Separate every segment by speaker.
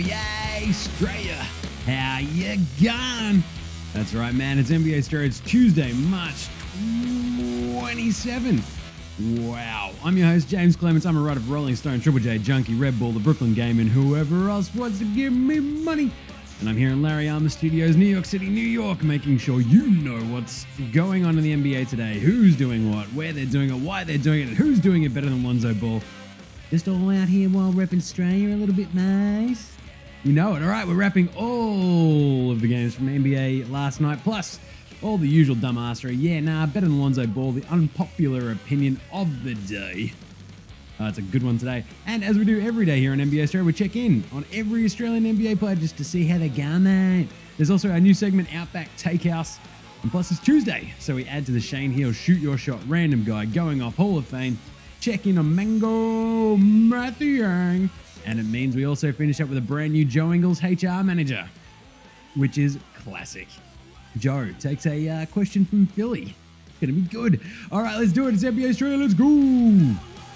Speaker 1: NBA Australia. How you going? That's right, man. It's NBA Australia. It's Tuesday, March 27th. Wow. I'm your host, James Clements. I'm a writer for Rolling Stone, Triple J, Junkie, Red Bull, The Brooklyn Game, and whoever else wants to give me money. And I'm here in Larry Armour Studios, New York City, New York, making sure you know what's going on in the NBA today, who's doing what, where they're doing it, why they're doing it, and who's doing it better than Lonzo Ball. Just all out here while repping Australia a little bit, nice. You know it. All right, we're wrapping all of the games from NBA last night, plus all the usual dumbassery. Yeah, better than Lonzo Ball, the unpopular opinion of the day. It's a good one today. And as we do every day here on NBA Australia, we check in on every Australian NBA player just to see how they're going, mate. There's also our new segment, Outback Takehouse. And plus it's Tuesday, so we add to the Shane Heal Shoot Your Shot random guy going off Hall of Fame. Check in on Mango Matthew. And it means we also finish up with a brand new Joe Ingles HR manager, which is classic. Joe takes a question from Philly. It's going to be good. All right, let's do it. It's NBA Australia. Let's go.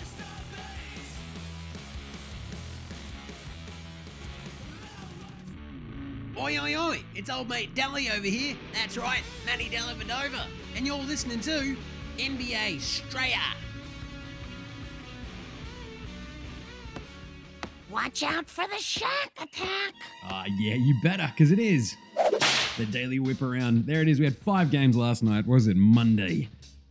Speaker 2: Oi, oi, oi, it's old mate Dally over here. That's right, Matty Dellavedova. And you're listening to NBA Australia.
Speaker 3: Watch out for the Shaq attack.
Speaker 1: Yeah, you better, because it is the Daily Whip Around. There it is. We had 5 games last night. What was it? Monday.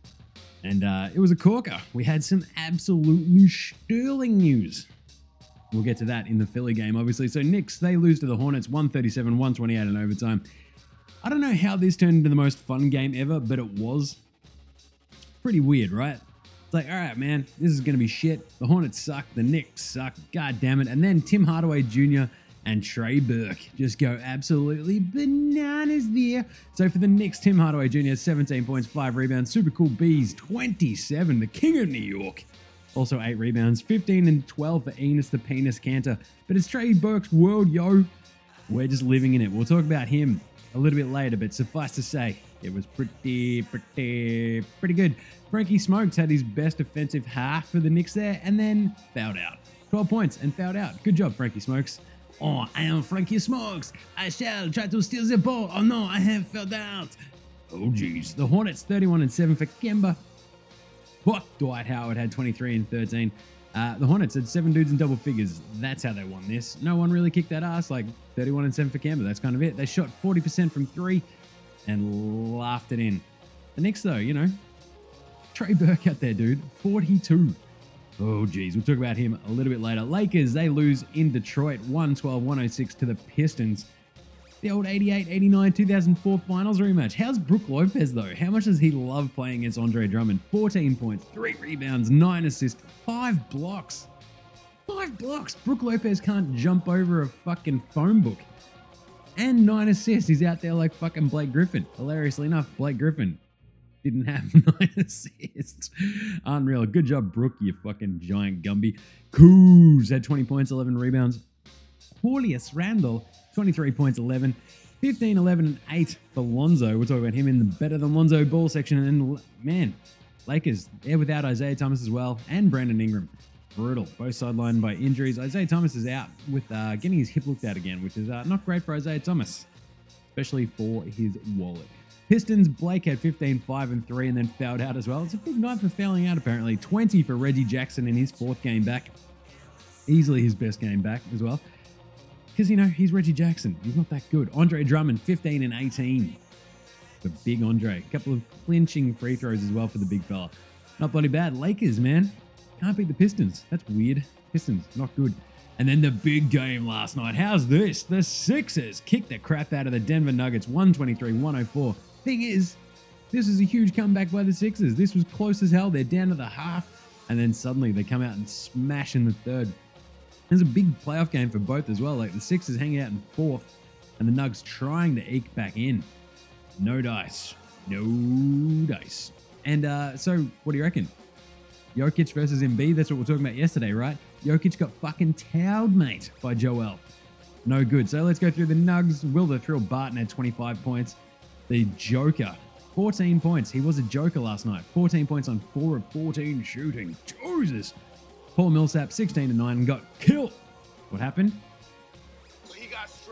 Speaker 1: And it was a corker. We had some absolutely sterling news. We'll get to that in the Philly game, obviously. So Knicks, they lose to the Hornets 137-128 in overtime. I don't know how this turned into the most fun game ever, but it was. Pretty weird, right? It's like, all right, man, this is going to be shit. The Hornets suck. The Knicks suck. God damn it. And then Tim Hardaway Jr. and Trey Burke just go absolutely bananas there. So for the Knicks, Tim Hardaway Jr. 17 points, 5 rebounds. Super Cool Bees, 27. The king of New York. Also 8 rebounds, 15 and 12 for Enes the Penis Cantor. But it's Trey Burke's world, yo. We're just living in it. We'll talk about him a little bit later, but suffice to say, it was pretty good. Frankie Smokes had his best offensive half for the Knicks there, and then fouled out. 12 points and fouled out. Good job, Frankie Smokes. Oh, I am Frankie Smokes. I shall try to steal the ball. Oh no, I have fouled out. Oh geez. The Hornets 31 and 7 for Kemba. What? Dwight Howard had 23 and 13. The Hornets had 7 dudes in double figures. That's how they won this. No one really kicked that ass, like 31 and 7 for Kemba. That's kind of it. They shot 40% from 3 and laughed it in. The Knicks, though, you know, Trey Burke out there, dude. 42. Oh, geez. We'll talk about him a little bit later. Lakers, they lose in Detroit 112-106 to the Pistons. The old 88-89 2004 finals rematch. How's Brook Lopez, though? How much does he love playing against Andre Drummond? 14 points, 3 rebounds, 9 assists, 5 blocks. 5 blocks. Brook Lopez can't jump over a fucking phone book. And 9 assists. He's out there like fucking Blake Griffin. Hilariously enough, Blake Griffin didn't have 9 assists. Unreal. Good job, Brook, you fucking giant Gumby. Kuz had 20 points, 11 rebounds. Julius Randle, 23 points, 11, 15, 11, and 8 for Lonzo. We'll talk about him in the better than Lonzo Ball section. And man, Lakers, they're without Isaiah Thomas as well, and Brandon Ingram. Brutal. Both sidelined by injuries. Isaiah Thomas is out with getting his hip looked at again, which is not great for Isaiah Thomas, especially for his wallet. Pistons, Blake had 15, 5, and 3, and then fouled out as well. It's a big night for fouling out, apparently. 20 for Reggie Jackson in his 4th game back. Easily his best game back as well. Because, you know, he's Reggie Jackson. He's not that good. Andre Drummond, 15 and 18. The big Andre. A couple of clinching free throws as well for the big fella. Not bloody bad. Lakers, man. Can't beat the Pistons. That's weird. Pistons, not good. And then the big game last night. How's this? The Sixers kicked the crap out of the Denver Nuggets, 123-104. Thing is, this is a huge comeback by the Sixers. This was close as hell. They're down to the half. And then suddenly they come out and smash in the third. There's a big playoff game for both as well. Like the Sixers hanging out in 4th and the Nugs trying to eke back in. No dice. No dice. And so what do you reckon? Jokic versus Embiid. That's what we were talking about yesterday, right? Jokic got fucking towed, mate, by Joel. No good. So let's go through the Nugs. Will the Thrill Barton had 25 points. The Joker, 14 points. He was a Joker last night. 14 points on 4 of 14 shooting. Jesus. Paul Millsap, 16 and 9, and got killed. What happened?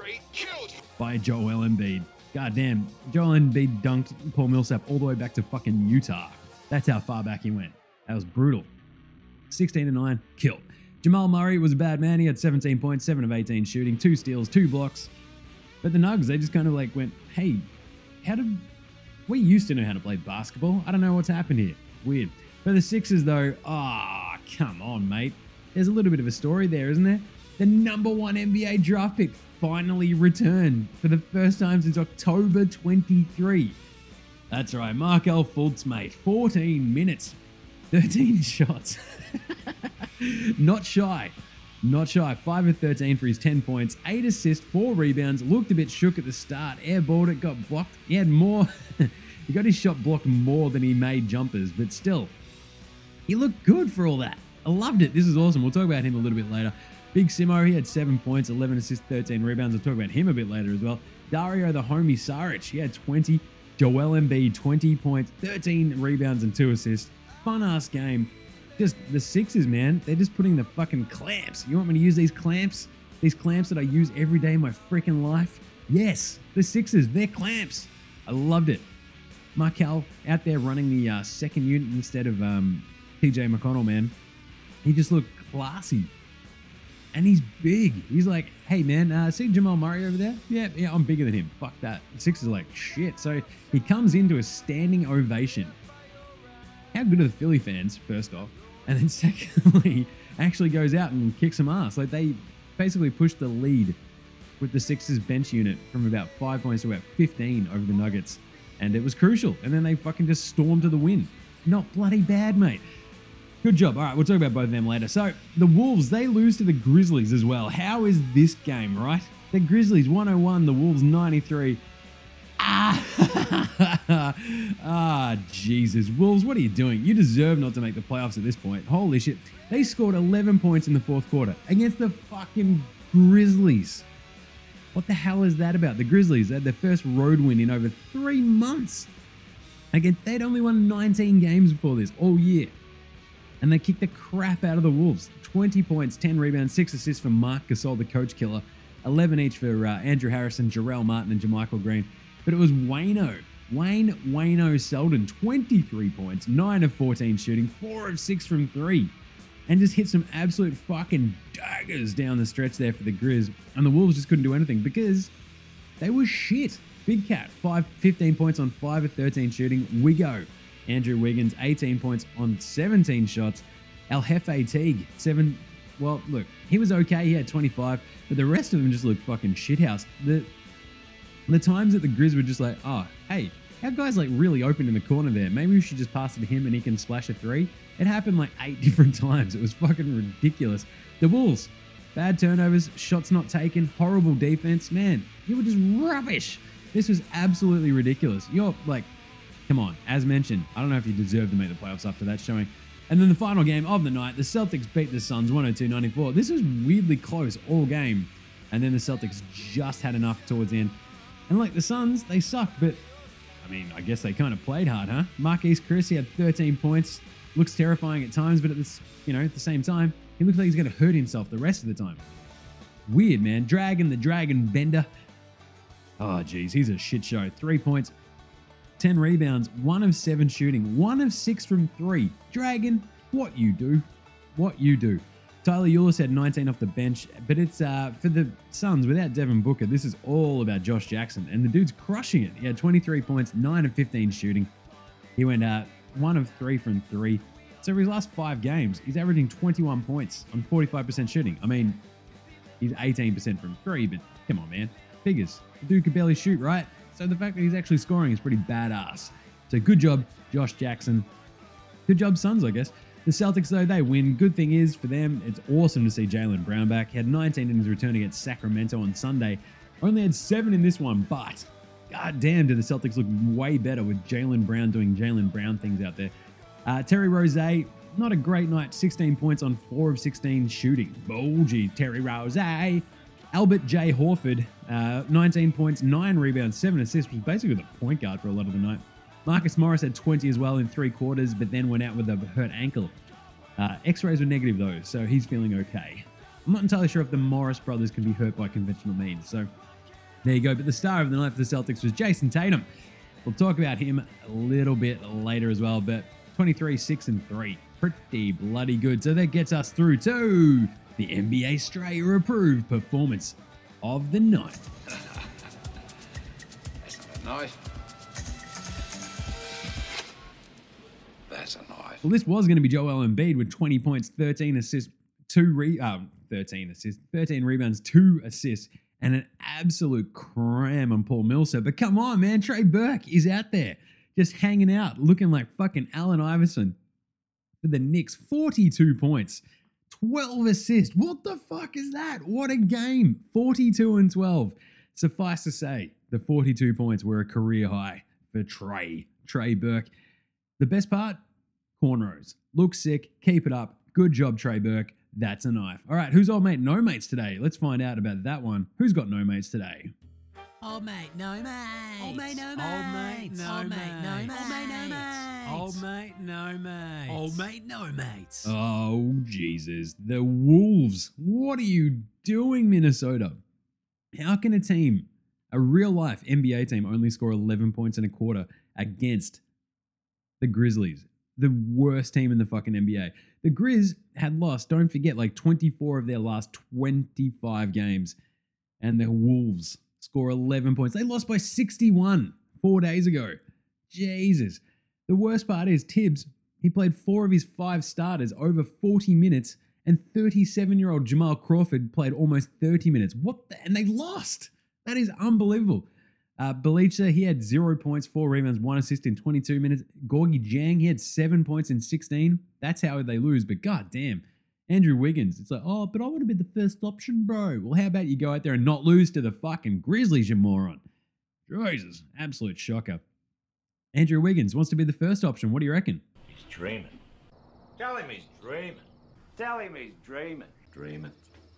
Speaker 1: by Joel Embiid. God damn, Joel Embiid dunked Paul Millsap all the way back to fucking Utah. That's how far back he went. That was brutal. 16-9, killed. Jamal Murray was a bad man. He had 17 points, 7 of 18 shooting, 2 steals, 2 blocks. But the Nugs, they just kind of like went, hey, we used to know how to play basketball. I don't know what's happened here. Weird. For the Sixers though, come on, mate. There's a little bit of a story there, isn't there? The number 1 NBA draft pick finally returned for the first time since October 23. That's right, Markelle Fultz, mate. 14 minutes, 13 shots. Not shy. 5 of 13 for his 10 points, 8 assists, 4 rebounds. Looked a bit shook at the start. Airballed it, got blocked. He had more. He got his shot blocked more than he made jumpers, but still, he looked good for all that. I loved it. This is awesome. We'll talk about him a little bit later. Big Simo, he had 7 points, 11 assists, 13 rebounds. I'll talk about him a bit later as well. Dario the homie Saric, he had 20. Joel Embiid, 20 points, 13 rebounds and 2 assists. Fun-ass game. Just the Sixers, man, they're just putting the fucking clamps. You want me to use these clamps? These clamps that I use every day in my freaking life? Yes, the Sixers, they're clamps. I loved it. Markelle out there running the second unit instead of TJ McConnell, man. He just looked classy. And he's big. He's like, hey, man, see Jamal Murray over there? Yeah, I'm bigger than him. Fuck that. The Sixers are like, shit. So he comes into a standing ovation. How good are the Philly fans, first off? And then secondly, actually goes out and kicks some ass. Like, they basically pushed the lead with the Sixers bench unit from about 5 points to about 15 over the Nuggets. And it was crucial. And then they fucking just stormed to the win. Not bloody bad, mate. Good job. All right, we'll talk about both of them later. So, the Wolves, they lose to the Grizzlies as well. How is this game, right? The Grizzlies 101, the Wolves 93. Jesus. Wolves, what are you doing? You deserve not to make the playoffs at this point. Holy shit. They scored 11 points in the fourth quarter against the fucking Grizzlies. What the hell is that about? The Grizzlies had their first road win in over 3 months. Again, they'd only won 19 games before this all year. And they kicked the crap out of the Wolves. 20 points, 10 rebounds, 6 assists for Marc Gasol, the coach killer. 11 each for Andrew Harrison, Jarrell Martin, and JaMychal Green. But it was Wayno Selden, 23 points, 9 of 14 shooting, 4 of 6 from 3. And just hit some absolute fucking daggers down the stretch there for the Grizz. And the Wolves just couldn't do anything because they were shit. Big Cat, 15 points on 5 of 13 shooting. Wiggo, Andrew Wiggins, 18 points on 17 shots. El Jefe Teague, 7. Well, look, he was okay. He had 25, but the rest of them just looked fucking shithouse. The times that the Grizz were just like, oh, hey, our guy's like really open in the corner there. Maybe we should just pass it to him and he can splash a 3. It happened like 8 different times. It was fucking ridiculous. The Wolves, bad turnovers, shots not taken, horrible defense. Man, you were just rubbish. This was absolutely ridiculous. You're like, come on, as mentioned, I don't know if you deserve to make the playoffs after that showing. And then the final game of the night, the Celtics beat the Suns 102-94. This was weirdly close all game. And then the Celtics just had enough towards the end. And like the Suns, they suck, but I mean, I guess they kind of played hard, huh? Marquise Chris, he had 13 points. Looks terrifying at times, but at the same time, he looks like he's going to hurt himself the rest of the time. Weird, man. Dragon, the Dragon Bender. Oh, geez, he's a shit show. 3 points, 10 rebounds, 1 of 7 shooting, 1 of 6 from 3. Dragon, what you do. Tyler Ulis had 19 off the bench, but it's for the Suns without Devin Booker. This is all about Josh Jackson, and the dude's crushing it. He had 23 points, 9 of 15 shooting. He went 1 of 3 from 3. So for his last 5 games, he's averaging 21 points on 45% shooting. I mean, he's 18% from 3, but come on, man. Figures. The dude could barely shoot, right? So the fact that he's actually scoring is pretty badass. So good job, Josh Jackson. Good job, Suns, I guess. The Celtics, though, they win. Good thing is, for them, it's awesome to see Jaylen Brown back. He had 19 in his return against Sacramento on Sunday. Only had 7 in this one, but goddamn, did the Celtics look way better with Jaylen Brown doing Jaylen Brown things out there. Terry Rozier, not a great night. 16 points on 4 of 16 shooting. Oh, gee, Terry Rozier. Albert J. Horford, 19 points, 9 rebounds, 7 assists, was basically the point guard for a lot of the night. Marcus Morris had 20 as well in 3 quarters, but then went out with a hurt ankle. X-rays were negative though, so he's feeling okay. I'm not entirely sure if the Morris brothers can be hurt by conventional means, so There you go. But the star of the night for the Celtics was Jason Tatum. We'll talk about him a little bit later as well, but 23, 6, and 3. Pretty bloody good. So that gets us through to the NBA Australia approved performance of the night.
Speaker 4: That's not a knife. That's a knife.
Speaker 1: Well, this was going to be Joel Embiid with 20 points, 13 assists, 13 rebounds, 2 assists, and an absolute cram on Paul Millsap. But come on, man, Trey Burke is out there just hanging out, looking like fucking Allen Iverson for the Knicks. 42 points, 12 assists. What the fuck is that? What a game. 42 and 12. Suffice to say, the 42 points were a career high for Trey Burke. The best part? Cornrows. Look sick. Keep it up. Good job, Trey Burke. That's a knife. All right, who's old mate no mates today? Let's find out about that one. Who's got no mates today?
Speaker 2: Old mate, no mates.
Speaker 5: Old mate, no mates.
Speaker 2: Old mate, no mates.
Speaker 5: Old mate, no mates.
Speaker 2: Old mate, no mates.
Speaker 1: Oh, Jesus. The Wolves. What are you doing, Minnesota? How can a team, a real-life NBA team, only score 11 points in a quarter against the Grizzlies, the worst team in the fucking NBA? The Grizz had lost, don't forget, like 24 of their last 25 games. And the Wolves score 11 points. They lost by 61 4 days ago. Jesus. The worst part is Tibbs, he played 4 of his 5 starters over 40 minutes, and 37-year-old Jamal Crawford played almost 30 minutes. And they lost. That is unbelievable. Belicha, he had 0 points, 4 rebounds, 1 assist in 22 minutes. Gorgie Jang, he had 7 points in 16. That's how they lose, but goddamn. Andrew Wiggins, it's like, oh, but I want to be the first option, bro. Well, how about you go out there and not lose to the fucking Grizzlies, you moron? Jesus, absolute shocker. Andrew Wiggins wants to be the first option. What do you reckon?
Speaker 6: He's dreaming. Tell him he's dreaming. Tell him he's dreaming. Dreaming.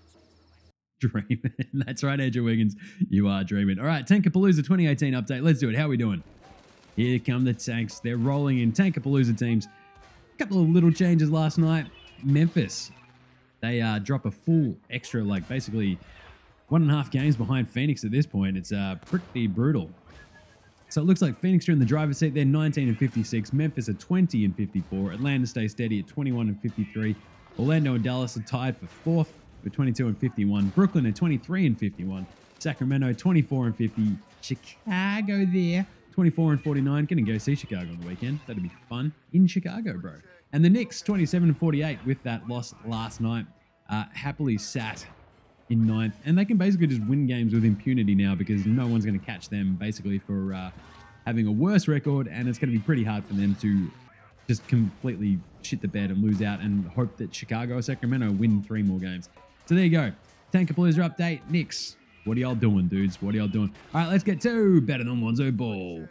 Speaker 1: Dreaming. That's right, Andrew Wiggins. You are dreaming. All right, Tankapalooza 2018 update. Let's do it. How are we doing? Here come the Tanks. They're rolling in. Tankapalooza teams. A couple of little changes last night. Memphis. They drop a full extra, like basically 1.5 games behind Phoenix at this point. It's pretty brutal. So it looks like Phoenix are in the driver's seat. They're 19 and 56. Memphis are 20 and 54. Atlanta stays steady at 21 and 53. Orlando and Dallas are tied for 4th with 22 and 51. Brooklyn are 23 and 51. Sacramento 24 and 50. Chicago there 24 and 49. Gonna go see Chicago on the weekend. That'd be fun in Chicago, bro. And the Knicks 27 and 48 with that loss last night. Happily sat in 9th, and they can basically just win games with impunity now because no one's going to catch them basically for having a worse record, and it's going to be pretty hard for them to just completely shit the bed and lose out and hope that Chicago or Sacramento win 3 more games. So there you go. Tankapalooza update. Knicks, what are y'all doing, dudes? What are y'all doing? All right, let's get to Better Than Lonzo Ball.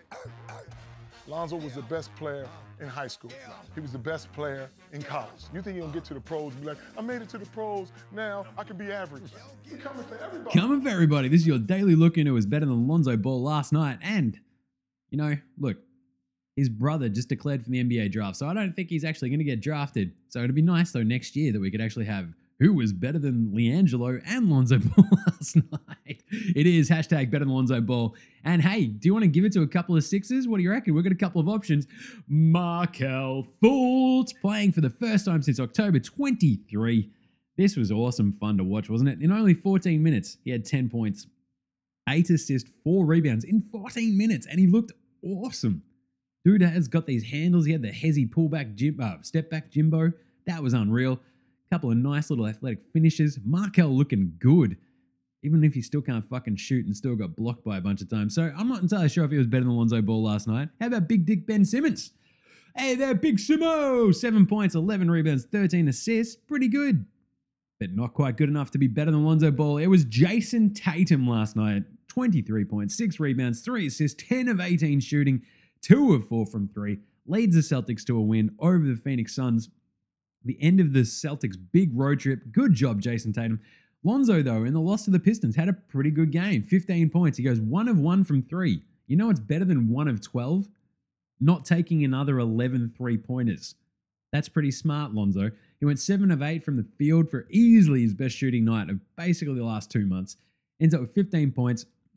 Speaker 7: Lonzo was the best player in high school. He was the best player in college. You think he'll get to the pros and be like, I made it to the pros, now I can be average. He's coming for everybody.
Speaker 1: Coming for everybody. This is your daily look into his Better Than Lonzo Ball last night. And, you know, look, his brother just declared for the NBA draft, so I don't think he's actually going to get drafted. So it'd be nice, though, next year that we could actually have who was better than LiAngelo and Lonzo Ball last night. It is hashtag Better Than Lonzo Ball. And hey, do you want to give it to a couple of Sixers? What do you reckon? We've got a couple of options. Markelle Fultz playing for the first time since October 23. This was awesome fun to watch, wasn't it? In only 14 minutes, he had 10 points, 8 assists, 4 rebounds in 14 minutes, and he looked awesome. Dude has got these handles. He had the hezzy pullback, step back Jimbo. That was unreal. Couple of nice little athletic finishes. Markelle looking good, even if he still can't fucking shoot and still got blocked by a bunch of times. So I'm not entirely sure if he was better than Lonzo Ball last night. How about Big Dick Ben Simmons? Hey there, Big Simo! 7 points, 11 rebounds, 13 assists. Pretty good, but not quite good enough to be better than Lonzo Ball. It was Jason Tatum last night. 23 points, 6 rebounds, 3 assists, 10 of 18 shooting, 2 of 4 from 3. Leads the Celtics to a win over the Phoenix Suns. The end of the Celtics' big road trip. Good job, Jason Tatum. Lonzo, though, in the loss to the Pistons, had a pretty good game. 15 points. He goes 1 of 1 from 3. You know what's better than 1 of 12? Not taking another 11 3-pointers. That's pretty smart, Lonzo. He went 7 of 8 from the field for easily his best shooting night of basically the last 2 months. Ends up with 15 points,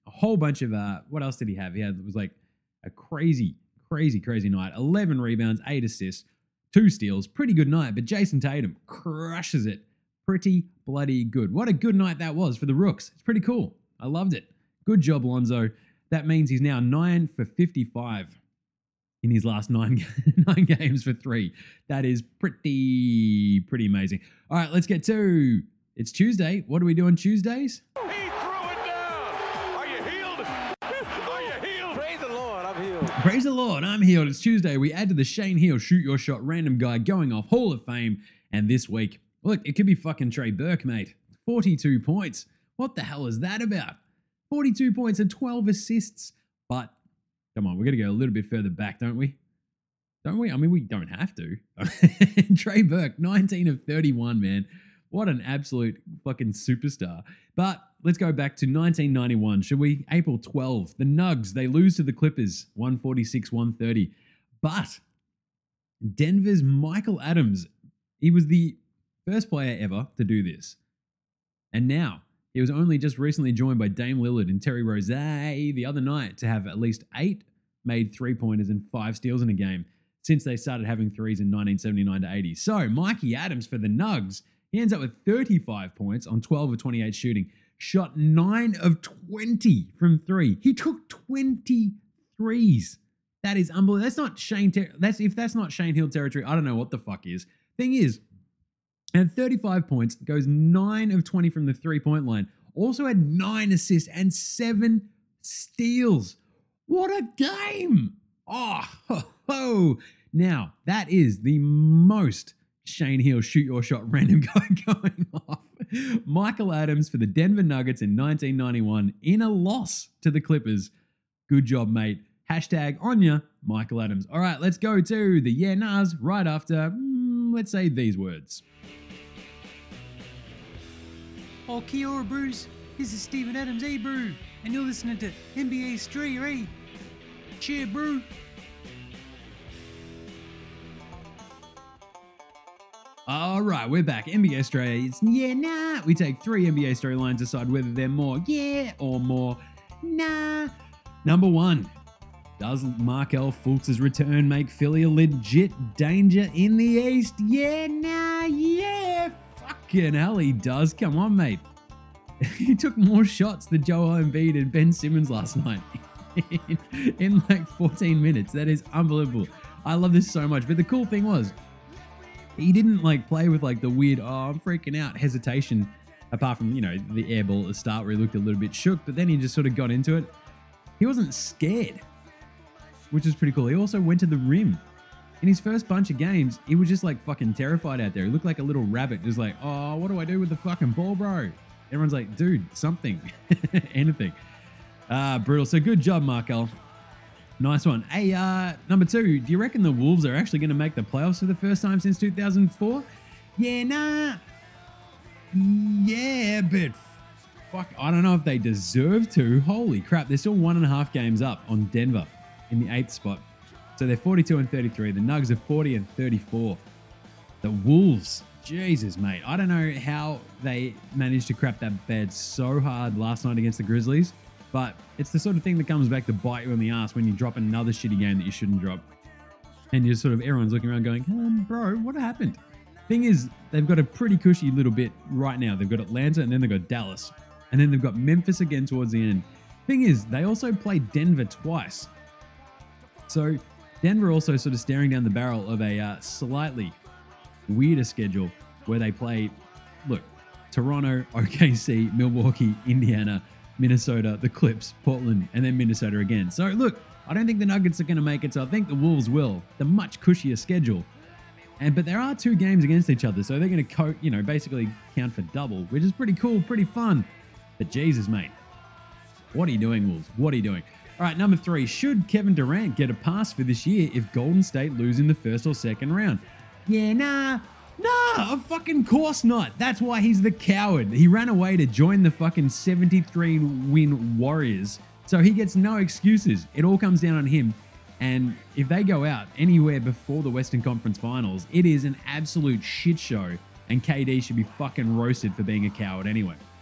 Speaker 1: a whole bunch of, what else did he have? It was like a crazy night. 11 rebounds, 8 assists, 2 steals. Pretty good night, but Jason Tatum crushes it. Pretty bloody good. What a good night that was for the Rooks. It's pretty cool. I loved it. Good job, Lonzo. That means he's now 9 for 55 in his last 9 games for 3. That is pretty amazing. All right, let's get to, it's Tuesday. What do we do on Tuesdays?
Speaker 6: He threw it down. Are you healed? Are you healed? Praise the Lord, I'm healed.
Speaker 1: Praise the Lord, I'm healed. It's Tuesday. We add to the Shane Heal Shoot Your Shot random guy going off Hall of Fame. And this week, look, it could be fucking Trey Burke, mate. 42 points. What the hell is that about? 42 points and 12 assists. But come on, we're going to go a little bit further back, don't we? Don't we? I mean, we don't have to. Trey Burke, 19 of 31, man. What an absolute fucking superstar. But let's go back to 1991, should we? April 12. The Nugs, they lose to the Clippers, 146-130. But Denver's Michael Adams, he was the first player ever to do this. And now, he was only just recently joined by Dame Lillard and Terry Rozier the other night to have at least 8 made 3-pointers and 5 steals in a game since they started having threes in 1979-80. So, Mikey Adams for the Nugs, he ends up with 35 points on 12 of 28 shooting, shot 9 of 20 from 3. He took 20 threes. That is unbelievable. That's not if that's not Shane Hill territory, I don't know what the fuck is. Thing is, at 35 points, goes 9 of 20 from the 3-point line. Also had 9 assists and 7 steals. What a game! Oh, ho, ho. Now, that is the most Shane Hill Shoot Your Shot random guy going off. Michael Adams for the Denver Nuggets in 1991 in a loss to the Clippers. Good job, mate. Hashtag on ya, Michael Adams. All right, let's go to the Yeah Nahs right after, let's say these words.
Speaker 5: Oh, kia ora, Bruce. This is Stephen Adams, hey, bro. And you're listening to NBA Street, hey. Cheer, bro.
Speaker 1: All right, we're back. NBA Australia. It's Yeah Nah. We take 3 NBA storylines, decide whether they're more yeah or more nah. Number 1. Does Markelle Fultz's return make Philly a legit danger in the East? Yeah, nah, yeah. Fucking hell, he does. Come on, mate. He took more shots than Joel Embiid and Ben Simmons last night in like 14 minutes. That is unbelievable. I love this so much. But the cool thing was, he didn't like play with like the weird, oh, I'm freaking out hesitation, apart from, the air ball at the start where he looked a little bit shook, but then he just sort of got into it. He wasn't scared, which is pretty cool. He also went to the rim. In his first bunch of games, he was just like fucking terrified out there. He looked like a little rabbit, just like, oh, what do I do with the fucking ball, bro? Everyone's like, dude, something, anything. Brutal. So good job, Markelle. Nice one. Hey, number 2, do you reckon the Wolves are actually going to make the playoffs for the first time since 2004? Yeah, nah. Yeah, but fuck, I don't know if they deserve to. Holy crap, they're still 1.5 games up on Denver in the 8th spot. So they're 42 and 33. The Nugs are 40 and 34. The Wolves, Jesus, mate. I don't know how they managed to crap that bed so hard last night against the Grizzlies, but it's the sort of thing that comes back to bite you in the ass when you drop another shitty game that you shouldn't drop. And you're sort of, everyone's looking around going, bro, what happened? Thing is, they've got a pretty cushy little bit right now. They've got Atlanta and then they've got Dallas. And then they've got Memphis again towards the end. Thing is, they also played Denver twice. So Denver also sort of staring down the barrel of a slightly weirder schedule where they play, Toronto, OKC, Milwaukee, Indiana, Minnesota, the Clips, Portland, and then Minnesota again. So look, I don't think the Nuggets are going to make it, so I think the Wolves will. The much cushier schedule. But there are 2 games against each other, so they're going to basically count for double, which is pretty cool, pretty fun. But Jesus, mate. What are you doing, Wolves? What are you doing? All right, number 3. Should Kevin Durant get a pass for this year if Golden State lose in the first or second round? Yeah, nah, of fucking course not. That's why he's the coward. He ran away to join the fucking 73-win Warriors, so he gets no excuses. It all comes down on him. And if they go out anywhere before the Western Conference Finals, it is an absolute shit show, and KD should be fucking roasted for being a coward anyway.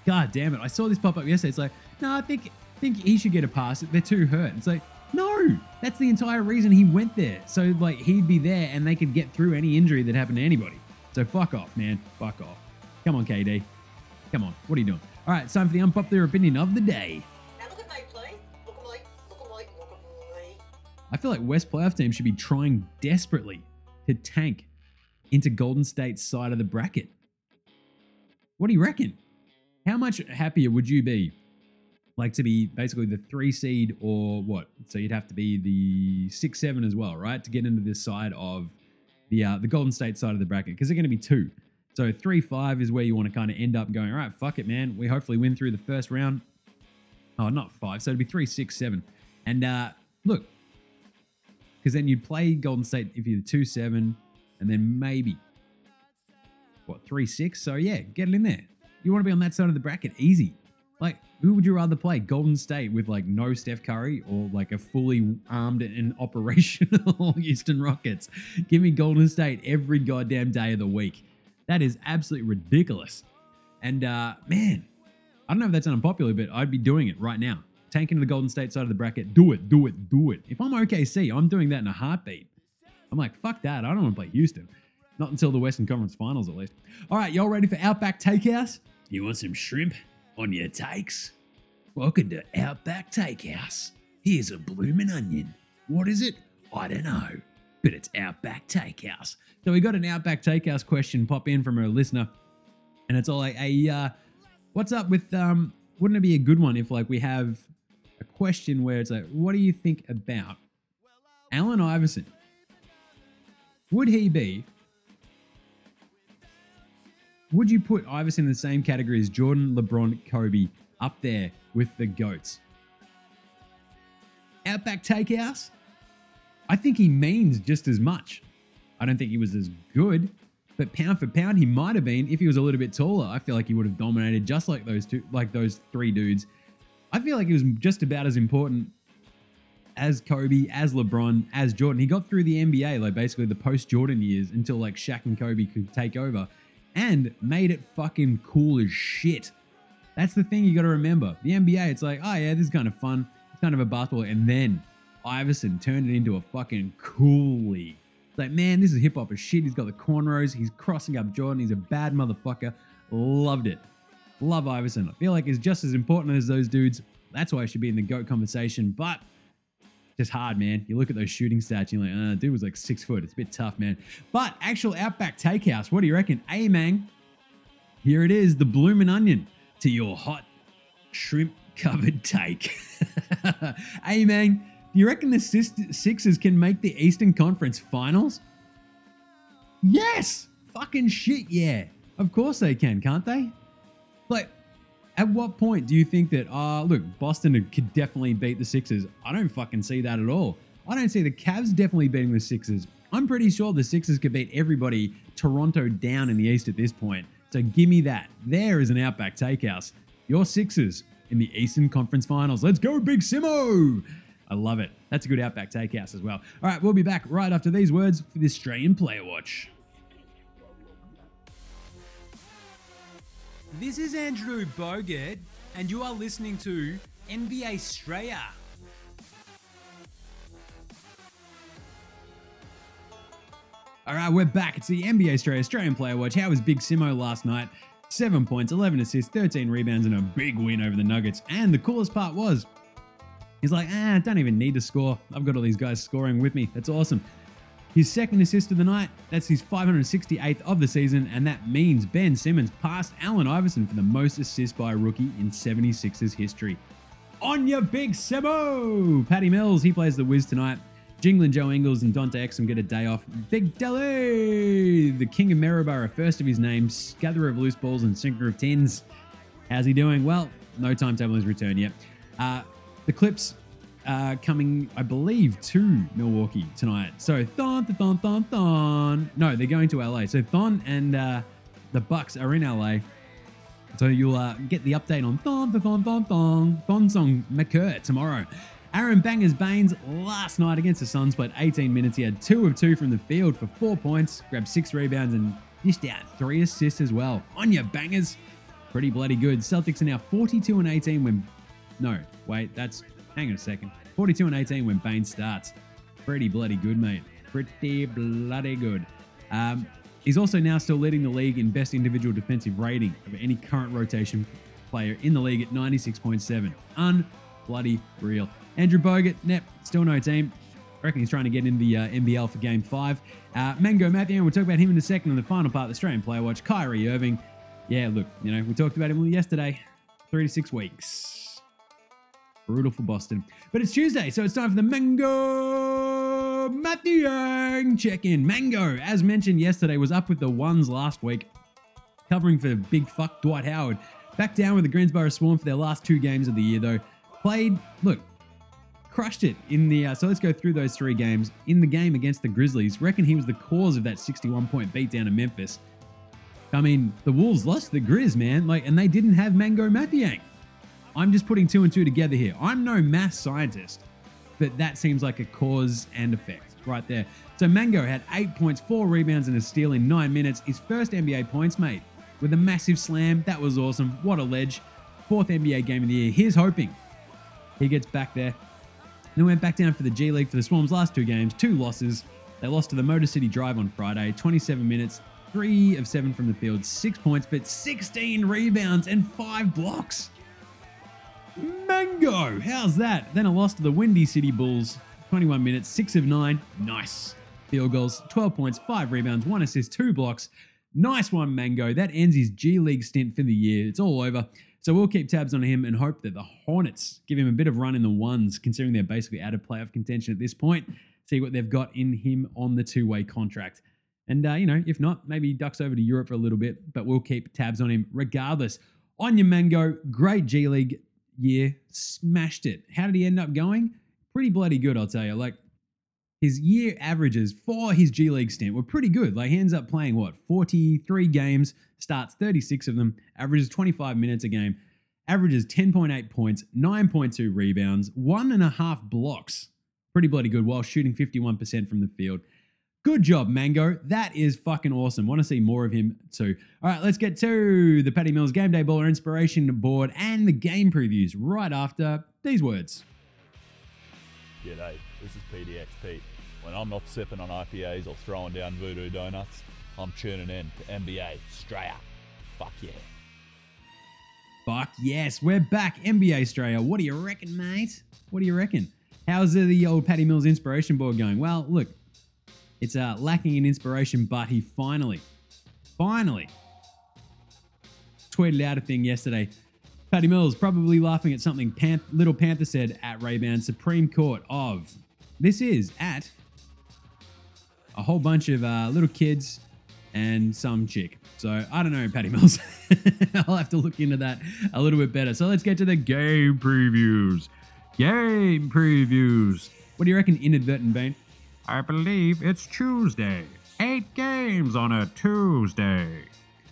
Speaker 1: God damn it. I saw this pop up yesterday. It's like, no, I think he should get a pass. They're too hurt. It's like, no, that's the entire reason he went there. So like he'd be there and they could get through any injury that happened to anybody. So fuck off, man. Fuck off. Come on, KD. Come on. What are you doing? All right, it's time for the unpopular opinion of the day.
Speaker 8: Now look at me, please. Look at me. Look at me. Look at me.
Speaker 1: I feel like West playoff teams should be trying desperately to tank into Golden State's side of the bracket. What do you reckon? How much happier would you be, like, to be basically the 3 seed or what? So you'd have to be the 6-7 as well, right, to get into this side of the Golden State side of the bracket, because they're going to be 2. So 3-5 is where you want to kind of end up going, all right, fuck it, man. We hopefully win through the first round. Oh, not 5. So it'd be 3, 6, 7. And look, because then you'd play Golden State if you're the 2-7, and then maybe, 3-6? So yeah, get it in there. You want to be on that side of the bracket, easy. Like, who would you rather play? Golden State with like no Steph Curry or like a fully armed and operational Houston Rockets? Give me Golden State every goddamn day of the week. That is absolutely ridiculous. And man, I don't know if that's unpopular, but I'd be doing it right now. Tanking to the Golden State side of the bracket. Do it, do it, do it. If I'm OKC, I'm doing that in a heartbeat. I'm like, fuck that. I don't want to play Houston. Not until the Western Conference Finals, at least. All right, y'all ready for Outback Takehouse? You want some shrimp on your takes? Welcome to Outback Takehouse. Here's a bloomin' onion. What is it? I don't know, but it's Outback Takehouse. So we got an Outback Takehouse question pop in from a listener, and it's all like, hey, what's up with, wouldn't it be a good one if like we have a question where it's like, what do you think about Allen Iverson? Would you put Iverson in the same category as Jordan, LeBron, Kobe, up there with the GOATs? Outback Takehouse? I think he means just as much. I don't think he was as good, but pound for pound, he might have been. If he was a little bit taller, I feel like he would have dominated just like those 3 dudes. I feel like he was just about as important as Kobe, as LeBron, as Jordan. He got through the NBA, like basically the post-Jordan years, until like Shaq and Kobe could take over, and made it fucking cool as shit. That's the thing you got to remember. The NBA, it's like, oh yeah, this is kind of fun. It's kind of a basketball. And then Iverson turned it into a fucking cool league. It's like, man, this is hip hop as shit. He's got the cornrows. He's crossing up Jordan. He's a bad motherfucker. Loved it. Love Iverson. I feel like he's just as important as those dudes. That's why he should be in the GOAT conversation. But just hard, man. You look at those shooting stats, you're like, dude was like 6 foot. It's a bit tough, man. But actual Outback Takehouse, what do you reckon? Hey, man, here it is, the bloomin' onion to your hot shrimp-covered take. Hey, man, do you reckon the Sixers can make the Eastern Conference Finals? Yes! Fucking shit, yeah. Of course they can, can't they? Like, at what point do you think that, look, Boston could definitely beat the Sixers? I don't fucking see that at all. I don't see the Cavs definitely beating the Sixers. I'm pretty sure the Sixers could beat everybody, Toronto down in the East at this point. So give me that. There is an Outback Takehouse. Your Sixers in the Eastern Conference Finals. Let's go, Big Simo! I love it. That's a good Outback Takehouse as well. All right, we'll be back right after these words for the Australian Player Watch.
Speaker 5: This is Andrew Bogut, and you are listening to NBA Australia.
Speaker 1: All right, we're back. It's the NBA Australian Player Watch. How was Big Simo last night? 7 points, 11 assists, 13 rebounds, and a big win over the Nuggets. And the coolest part was, he's like, I don't even need to score. I've got all these guys scoring with me. That's awesome. His second assist of the night, that's his 568th of the season, and that means Ben Simmons passed Allen Iverson for the most assists by a rookie in 76ers history. On your Big Simo! Patty Mills, he plays the Wiz tonight. Jingling Joe Ingles and Dante Exum get a day off. Big Deli, the king of Maryborough, first of his name, gatherer of loose balls and sinker of tins. How's he doing? Well, no timetable has returned yet. The Clips coming, I believe, to Milwaukee tonight. So Thon. No, they're going to LA. So Thon and the Bucks are in LA. So you'll get the update on Thon McCur tomorrow. Aaron Bangers Baines last night against the Suns played 18 minutes. He had 2 of 2 from the field for 4 points, grabbed 6 rebounds and dished out 3 assists as well. On your Bangers. Pretty bloody good. Celtics are now 42-18 when... No, wait, hang on a second. 42-18 when Bane starts. Pretty bloody good, mate. Pretty bloody good. He's also now still leading the league in best individual defensive rating of any current rotation player in the league at 96.7. Unbloody real. Andrew Bogut, still no team. I reckon he's trying to get in the NBL for Game 5. Mango Matthew, we'll talk about him in a second on the final part of the Australian Player Watch. Kyrie Irving. Yeah, look, we talked about him yesterday. 3 to 6 weeks. Brutal for Boston. But it's Tuesday, so it's time for the Mango Matthew check-in. Mango, as mentioned yesterday, was up with the ones last week, covering for big fuck Dwight Howard. Back down with the Greensboro Swarm for their last 2 games of the year, though. Crushed it in the... so let's go through those 3 games. In the game against the Grizzlies, reckon he was the cause of that 61-point beatdown in Memphis. I mean, the Wolves lost to the Grizz, man, and they didn't have Mango Mathiang. I'm just putting 2 and 2 together here. I'm no math scientist, but that seems like a cause and effect right there. So Mango had 8 points, 4 rebounds, and a steal in 9 minutes. His first NBA points, mate, with a massive slam. That was awesome. What a ledge. 4th NBA game of the year. Here's hoping he gets back there. Then went back down for the G League for the Swarm's last 2 games, 2 losses. They lost to the Motor City Drive on Friday, 27 minutes, 3 of 7 from the field, 6 points, but 16 rebounds and 5 blocks. Mango, how's that? Then a loss to the Windy City Bulls, 21 minutes, 6 of 9, nice. Field goals, 12 points, 5 rebounds, 1 assist, 2 blocks. Nice one, Mango. That ends his G League stint for the year. It's all over. So we'll keep tabs on him and hope that the Hornets give him a bit of run in the ones, considering they're basically out of playoff contention at this point. See what they've got in him on the 2-way contract. And, if not, maybe he ducks over to Europe for a little bit, but we'll keep tabs on him regardless. On your Mango, great G League year, smashed it. How did he end up going? Pretty bloody good, I'll tell you. His year averages for his G League stint were pretty good. He ends up playing, 43 games, starts 36 of them, averages 25 minutes a game, averages 10.8 points, 9.2 rebounds, 1.5 blocks. Pretty bloody good while shooting 51% from the field. Good job, Mango. That is fucking awesome. Want to see more of him too. All right, let's get to the Paddy Mills Game Day Baller Inspiration Board and the game previews right after these words.
Speaker 9: G'day, this is PDX Pete. When I'm not sipping on IPAs or throwing down voodoo donuts, I'm tuning in to NBA Australia. Fuck yeah.
Speaker 1: Fuck yes, we're back. NBA Australia. What do you reckon, mate? What do you reckon? How's the old Paddy Mills Inspiration Board going? Well, look, it's lacking in inspiration, but he finally tweeted out a thing yesterday. Paddy Mills probably laughing at something Little Panther said at Ray-Ban Supreme Court of. This is at a whole bunch of little kids and some chick. So I don't know, Paddy Mills. I'll have to look into that a little bit better. So let's get to the game previews. Game previews. What do you reckon, inadvertent Bane? I believe it's Tuesday. 8 games on a Tuesday.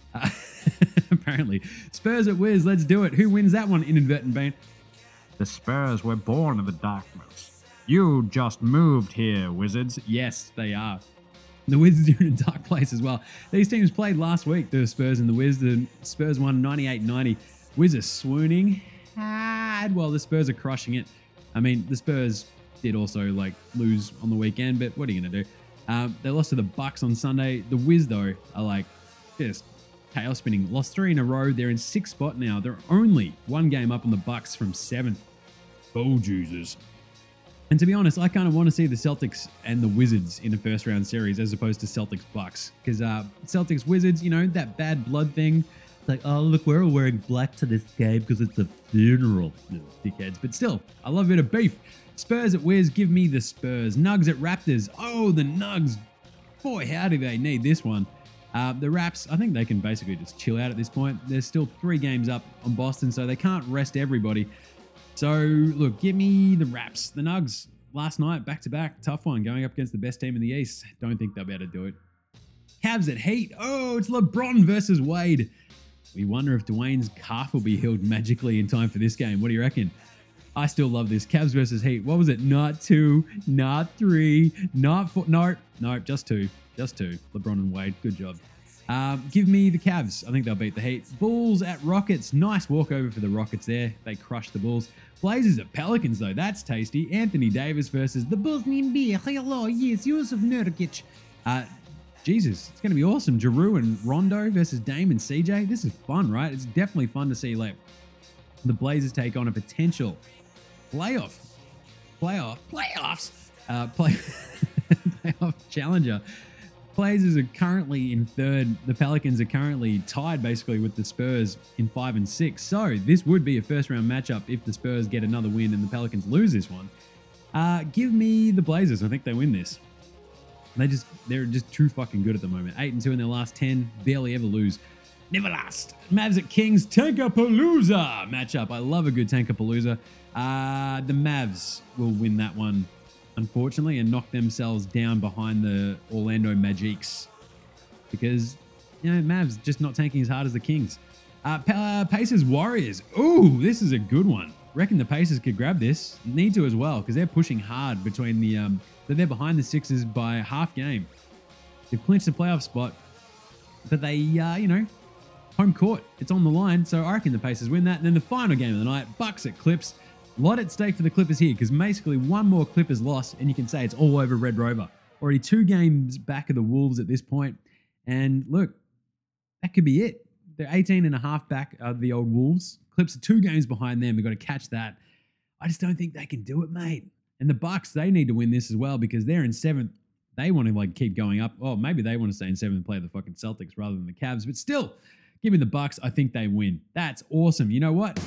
Speaker 1: Apparently. Spurs at Wiz, let's do it. Who wins that one, inadvertent Bane? The Spurs were born in the darkness. You just moved here, Wizards. Yes, they are. The Wizards are in a dark place as well. These teams played last week, the Spurs and the Wiz. The Spurs won 98-90. Wiz are swooning hard while the Spurs are crushing it. I mean, the Spurs did also lose on the weekend, but what are you going to do? They lost to the Bucks on Sunday. The Wiz, though, are just tail spinning. Lost 3 in a row. They're in 6th spot now. They're only 1 game up on the Bucks from 7th. Oh, Jesus. And to be honest, I kind of want to see the Celtics and the Wizards in a first round series as opposed to Celtics Bucks. Because Celtics Wizards, that bad blood thing. Oh, look, we're all wearing black to this game because it's a funeral. Dickheads. But still, I love a bit of beef. Spurs at Wiz, give me the Spurs. Nugs at Raptors. Oh, the Nugs. Boy, how do they need this one. The Raps, I think they can basically just chill out at this point. There's still 3 games up on Boston, so they can't rest everybody. So, look, give me the Raps. The Nugs, last night, back-to-back, tough one, going up against the best team in the East. Don't think they'll be able to do it. Cavs at Heat. Oh, it's LeBron versus Wade. We wonder if Dwayne's calf will be healed magically in time for this game. What do you reckon? I still love this. Cavs versus Heat. What was it? Not 2, not 3, not 4. No, just 2. Just 2. LeBron and Wade. Good job. Give me the Cavs. I think they'll beat the Heat. Bulls at Rockets. Nice walkover for the Rockets there. They crushed the Bulls. Blazers at Pelicans, though. That's tasty. Anthony Davis versus the Bulls. Hello, yes, Yusuf Nurkic. Jesus, it's going to be awesome. Giroux and Rondo versus Dame and CJ. This is fun, right? It's definitely fun to see like the Blazers take on a potential playoff challenger. Blazers are currently in third. The Pelicans are currently tied basically with the Spurs in 5 and 6. So this would be a first round matchup if the Spurs get another win and the Pelicans lose this one. Give me the Blazers. I think they win this. They're just too fucking good at the moment. 8-2 in their last 10. Barely ever lose. Never last. Mavs at Kings. Tankapalooza matchup. I love a good Tankapalooza. The Mavs will win that one, unfortunately, and knock themselves down behind the Orlando Magics because, Mavs just not tanking as hard as the Kings. Pacers Warriors. Ooh, this is a good one. Reckon the Pacers could grab this. Need to as well because they're pushing hard between they're behind the Sixers by a half game. They've clinched the playoff spot, but they, home court. It's on the line, so I reckon the Pacers win that. And then the final game of the night, Bucks at Clips. A lot at stake for the Clippers here because basically one more Clippers loss and you can say it's all over Red Rover. Already 2 games back of the Wolves at this point. And look, that could be it. They're 18 and a half back of the old Wolves. Clips are 2 games behind them. We've got to catch that. I just don't think they can do it, mate. And the Bucks, they need to win this as well because they're in 7th. They want to keep going up. Oh, maybe they want to stay in 7th and play the fucking Celtics rather than the Cavs. But still, give me the Bucks. I think they win. That's awesome. You know what?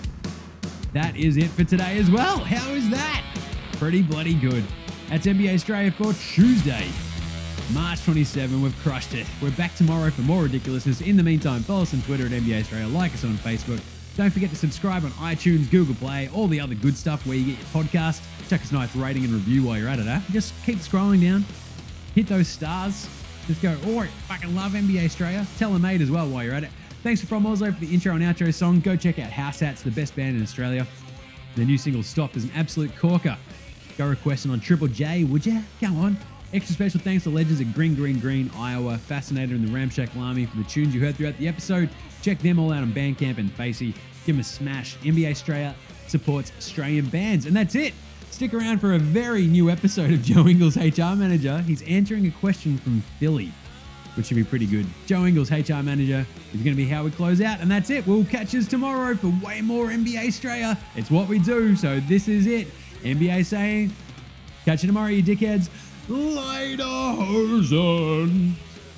Speaker 1: That is it for today as well. How is that? Pretty bloody good. That's NBA Australia for Tuesday, March 27. We've crushed it. We're back tomorrow for more ridiculousness. In the meantime, follow us on Twitter at NBA Australia. Like us on Facebook. Don't forget to subscribe on iTunes, Google Play, all the other good stuff where you get your podcast. Check us a nice rating and review while you're at it, Just keep scrolling down. Hit those stars. Just go, oh, I fucking love NBA Australia. Tell a mate as well while you're at it. Thanks From Oslo for the intro and outro song. Go check out House Hats, the best band in Australia. The new single Stop is an absolute corker. Go request it on Triple J, would ya? Go on. Extra special thanks to legends at Green, Iowa, Fascinator and the Ramshack Lamy for the tunes you heard throughout the episode. Check them all out on Bandcamp and Facey. Give them a smash. NBA Australia supports Australian bands. And that's it. Stick around for a very new episode of Joe Ingles, HR Manager. He's answering a question from Philly, which should be pretty good. Joe Ingles, HR Manager, is going to be how we close out. And that's it. We'll catch us tomorrow for way more NBA Australia. It's what we do. So this is it. NBA saying, catch you tomorrow, you dickheads. Later, Hosen.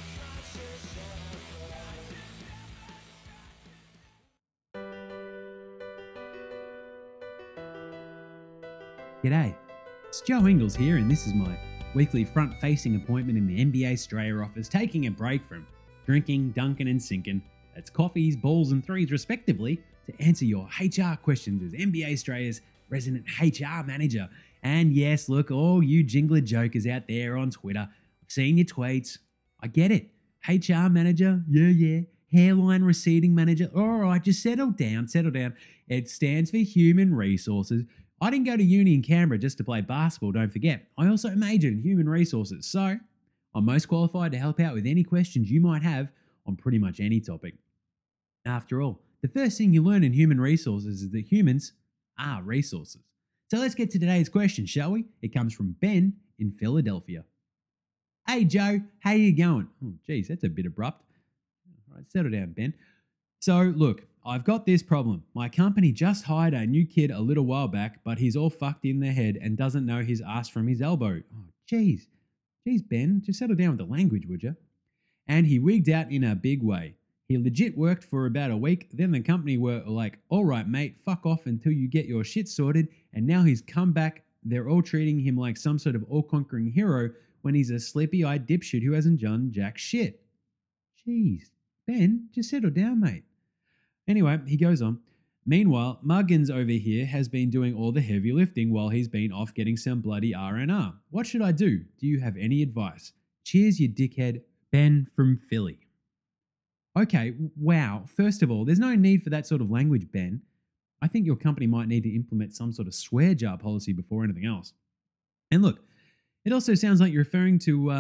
Speaker 1: G'day, it's Joe Ingles here, and this is my weekly front-facing appointment in the NBA Australia office, taking a break from drinking, dunking, and sinking. That's coffees, balls, and threes, respectively, to answer your HR questions as NBA Australia's resident HR manager. And yes, look, all you jingler jokers out there on Twitter, I've seen your tweets. I get it. HR manager, yeah. Hairline receding manager, all right, just settle down. It stands for human resources. I didn't go to uni in Canberra just to play basketball, don't forget. I also majored in human resources, so I'm most qualified to help out with any questions you might have on pretty much any topic. After all, the first thing you learn in human resources is that humans are resources. So let's get to today's question, shall we? It comes from Ben in Philadelphia. Hey Joe, how you going? Oh geez, that's a bit abrupt. All right, settle down, Ben. So look, I've got this problem. My company just hired a new kid a little while back, but he's all fucked in the head and doesn't know his ass from his elbow. Oh, geez, Ben, just settle down with the language, would you? And he wigged out in a big way. He legit worked for about a week, then the company were like, all right, mate, fuck off until you get your shit sorted, and now he's come back. They're all treating him like some sort of all-conquering hero when he's a sleepy-eyed dipshit who hasn't done jack shit. Jeez, Ben, just settle down, mate. Anyway, he goes on. Meanwhile, Muggins over here has been doing all the heavy lifting while he's been off getting some bloody R&R. What should I do? Do you have any advice? Cheers, you dickhead. Ben from Philly. Okay, wow. First of all, there's no need for that sort of language, Ben. I think your company might need to implement some sort of swear jar policy before anything else. And look, it also sounds like you're referring to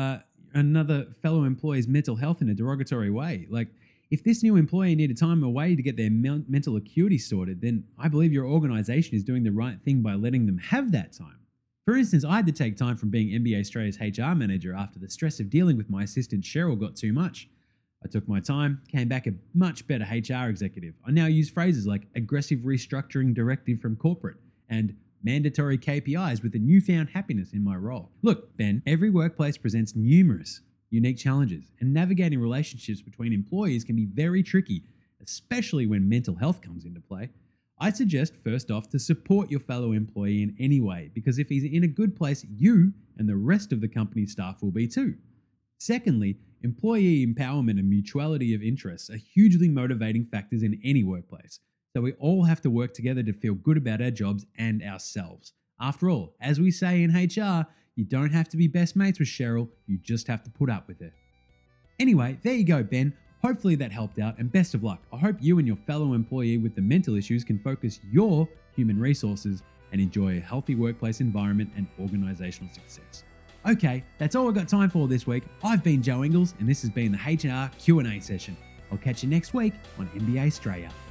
Speaker 1: another fellow employee's mental health in a derogatory way. Like, if this new employee needed time away to get their mental acuity sorted, then I believe your organization is doing the right thing by letting them have that time. For instance, I had to take time from being NBA Australia's HR manager after the stress of dealing with my assistant Cheryl got too much. I took my time, came back a much better HR executive. I now use phrases like aggressive restructuring directive from corporate and mandatory KPIs with a newfound happiness in my role. Look, Ben, every workplace presents numerous unique challenges, and navigating relationships between employees can be very tricky, especially when mental health comes into play. I suggest first off to support your fellow employee in any way, because if he's in a good place, you and the rest of the company staff will be too. Secondly, employee empowerment and mutuality of interests are hugely motivating factors in any workplace. So we all have to work together to feel good about our jobs and ourselves. After all, as we say in HR, you don't have to be best mates with Cheryl, you just have to put up with her. Anyway, there you go, Ben. Hopefully that helped out, and best of luck. I hope you and your fellow employee with the mental issues can focus your human resources and enjoy a healthy workplace environment and organizational success. Okay, that's all I've got time for this week. I've been Joe Ingles, and this has been the HR Q&A session. I'll catch you next week on NBA Australia.